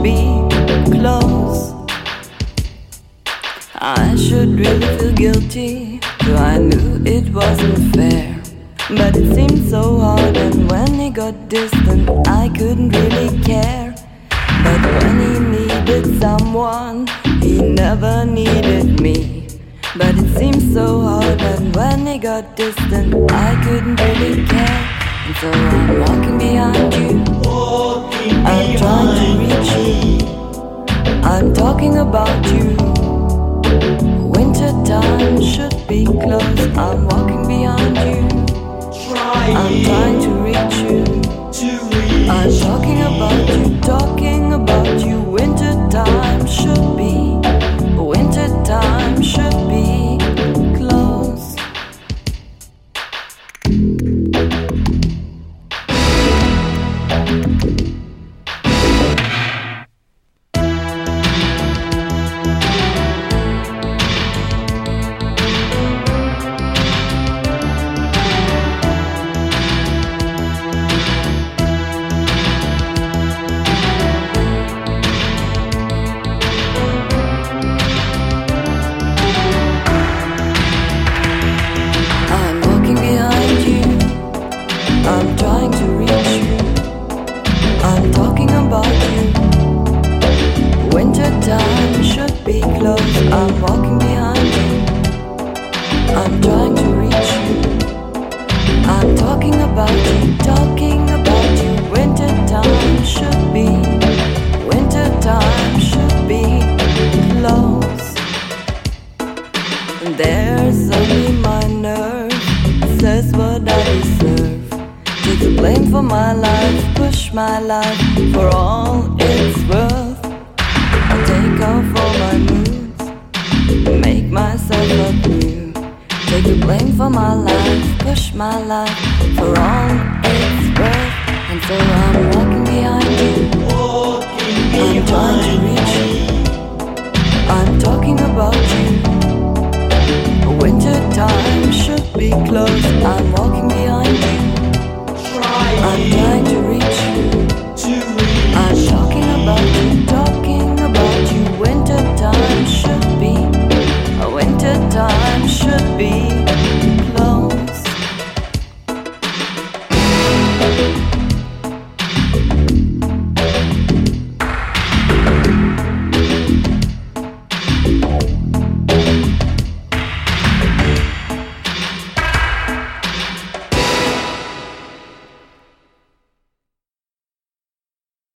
should be close. I should really feel guilty, though I knew it wasn't fair. But it seemed so hard, and when he got distant, I couldn't really care. But when he needed someone, he never needed me. But it seemed so hard, and when he got distant, I couldn't really care. And so I'm walking behind you, I'm trying to reach you, I'm talking about you. Winter time should be close, I'm walking behind you, I'm trying to reach you, I'm talking about you. Winter time should be, winter time should be close. I'm trying to reach you, I'm talking about you. Winter time should be close, I'm walking behind you, I'm trying to reach you, I'm talking about you. Winter time should be, winter time should be close. And there's only my nerve says what I deserve. Take the blame for my life, push my life for all it's worth. I'll take off all my moods, make myself up new. Take the blame for my life, push my life for all it's worth. And so I'm walking behind you, I'm trying to reach you, I'm talking about you. Winter time should be close, I'm walking behind you, I'm trying to reach you, I'm talking about you. Winter time should be, winter time should be